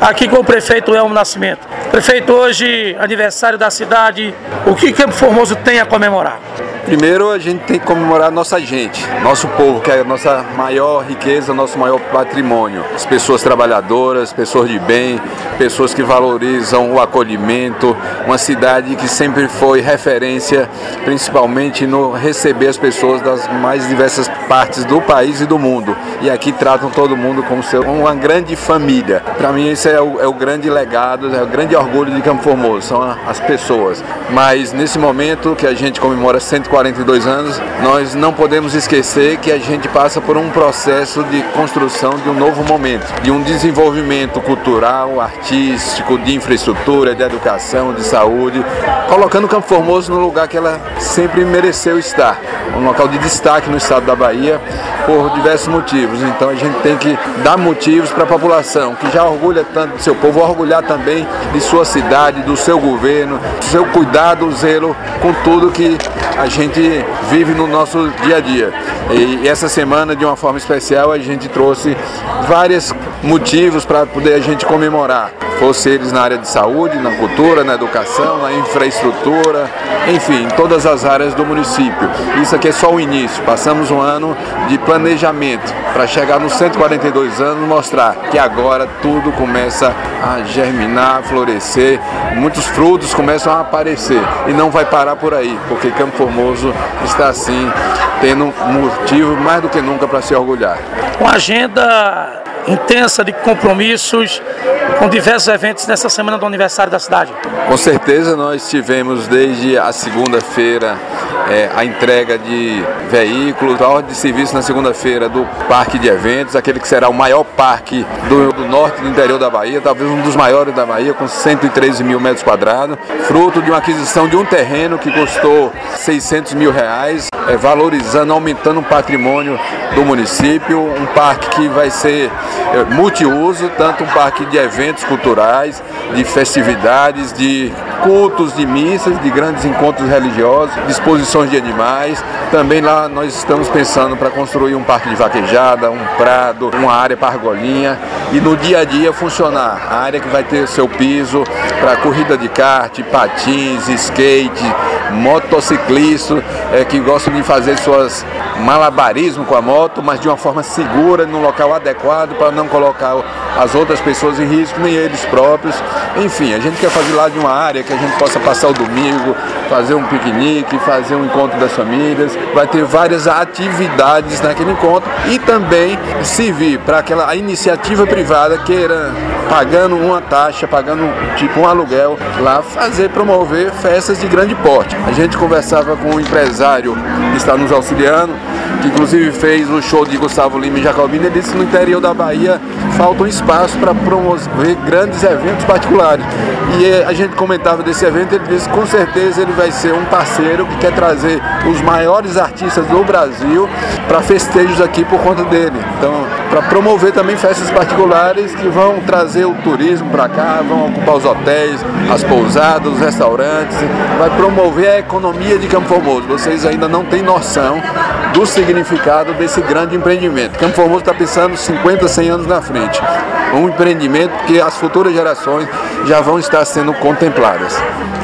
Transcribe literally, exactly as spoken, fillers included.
aqui com o prefeito Elmo Nascimento. Prefeito, hoje aniversário da cidade, o que Campo Formoso tem a comemorar? Primeiro, a gente tem que comemorar nossa gente, nosso povo, que é a nossa maior riqueza, nosso maior patrimônio. As pessoas trabalhadoras, pessoas de bem, pessoas que valorizam o acolhimento, uma cidade que sempre foi referência, principalmente no receber as pessoas das mais diversas partes do país e do mundo. E aqui tratam todo mundo como seu, uma grande família. Para mim, esse é o, é o grande legado, é o grande orgulho de Campo Formoso, são as pessoas. Mas nesse momento que a gente comemora cento e quarenta e dois anos, nós não podemos esquecer que a gente passa por um processo de construção de um novo momento, de um desenvolvimento cultural, artístico, de infraestrutura, de educação, de saúde, colocando Campo Formoso no lugar que ela sempre mereceu estar, um local de destaque no estado da Bahia, por diversos motivos. Então a gente tem que dar motivos para a população, que já orgulha tanto do seu povo, orgulhar também de sua cidade, do seu governo, do seu cuidado, zelo com tudo que a gente vive no nosso dia a dia. E essa semana, de uma forma especial, a gente trouxe vários motivos para poder a gente comemorar, fosse eles na área de saúde, na cultura, na educação, na infraestrutura, enfim, em todas as áreas do município. Isso aqui é só o início. Passamos um ano de planejamento para chegar nos cento e quarenta e dois anos, mostrar que agora tudo começa a germinar, florescer, muitos frutos começam a aparecer e não vai parar por aí, porque Campo Formoso está assim tendo motivo mais do que nunca para se orgulhar. Com agenda intensa de compromissos, com diversos eventos nessa semana do aniversário da cidade. Com certeza nós tivemos desde a segunda-feira é, a entrega de veículos, a ordem de serviço na segunda-feira do parque de eventos, aquele que será o maior parque do, do norte do interior da Bahia, talvez um dos maiores da Bahia, com cento e treze mil metros quadrados, fruto de uma aquisição de um terreno que custou seiscentos mil reais, é, valorizando, aumentando o patrimônio do município, um parque que vai ser é, multiuso, tanto um parque de eventos culturais, de festividades, de cultos, de missas, de grandes encontros religiosos, de exposições de animais. Também lá nós estamos pensando para construir um parque de vaquejada, um prado, uma área para argolinha e no dia a dia funcionar. A área que vai ter seu piso para corrida de kart, patins, skate, motociclista é, que gostam de fazer suas malabarismo com a moto, mas de uma forma segura, num local adequado para não colocar as outras pessoas em risco, nem eles próprios. Enfim, a gente quer fazer lá de uma área que a gente possa passar o domingo, fazer um piquenique, fazer um encontro das famílias. Vai ter várias atividades naquele encontro e também servir para aquela a iniciativa privada queira, pagando uma taxa, pagando tipo um aluguel, lá fazer, promover festas de grande porte. A gente conversava com um empresário que está nos auxiliando, que inclusive fez o show de Gustavo Lima e Jacobina. Ele disse que no interior da Bahia falta um espaço para promover grandes eventos particulares. E a gente comentava desse evento, ele disse que com certeza ele vai ser um parceiro que quer trazer os maiores artistas do Brasil para festejos aqui por conta dele. Então, para promover também festas particulares que vão trazer o turismo para cá, vão ocupar os hotéis, as pousadas, os restaurantes, vai promover a economia de Campo Formoso. Vocês ainda não têm noção do significado desse grande empreendimento. Campo Formoso está pensando cinquenta, cem anos na frente. Um empreendimento que as futuras gerações já vão estar sendo contempladas.